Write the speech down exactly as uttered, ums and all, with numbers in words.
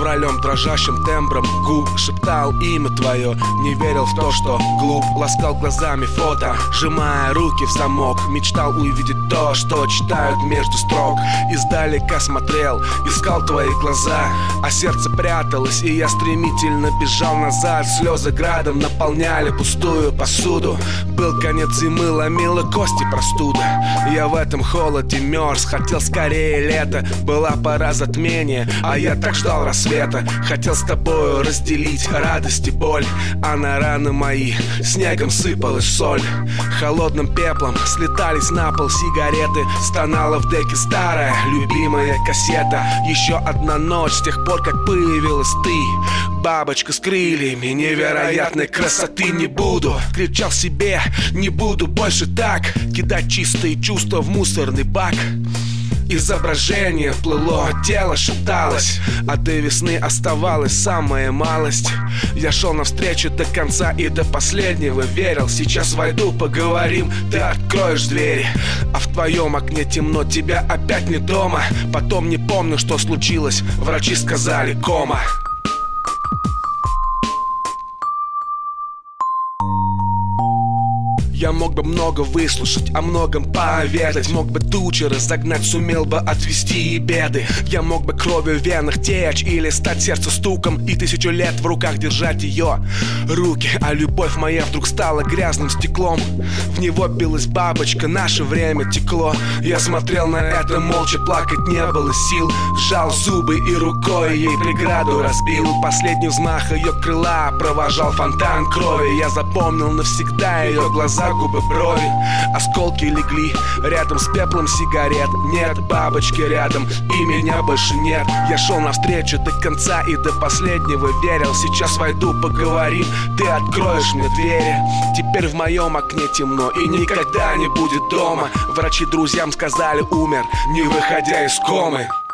февралем дрожащим тембром губ шептал имя твое, не верил в то, что глуп. Ласкал глазами фото, сжимая руки в замок. Мечтал увидеть то, что читают между строк. Издалека смотрел, искал твои глаза, а сердце пряталось, и я стремительно бежал назад. Слезы градом наполняли пустую посуду. Был конец зимы, ломила кости простуда. Я в этом холоде мерз, хотел скорее лето. Была пора затмения, а я так ждал рассвета. Хотел с тобою разделить радость и боль, а на раны мои снегом сыпалась соль. Холодным пеплом слетались на пол сигареты. Стонала в деке старая любимая кассета. Еще одна ночь с тех пор, как появилась ты. Бабочка с крыльями невероятной красоты. Не буду, кричал себе, не буду больше так кидать чистые чувства в мусорный бак. Изображение плыло, тело шаталось, а до весны оставалась самая малость. Я шел навстречу до конца и до последнего верил. Сейчас войду, поговорим, ты откроешь двери. А в твоем окне темно, тебя опять не дома. Потом не помню, что случилось, врачи сказали кома. Я мог бы много выслушать, о многом поведать. Мог бы тучи разогнать, сумел бы отвести и беды. Я мог бы кровью в венах течь или стать сердцу стуком и тысячу лет в руках держать ее руки. А любовь моя вдруг стала грязным стеклом. В него билась бабочка, наше время текло. Я смотрел на это молча, плакать не было сил. Сжал зубы и рукой ей преграду разбил. Последний взмах ее крыла провожал фонтан крови. Я запомнил навсегда ее глаза, губы, брови. Осколки легли рядом с пеплом сигарет. Нет бабочки рядом, и меня больше нет. Я шел навстречу до конца и до последнего верил. Сейчас войду, поговорим, ты откроешь мне двери. Теперь в моем окне темно и никогда не будет дома. Врачи друзьям сказали, умер, не выходя из комы.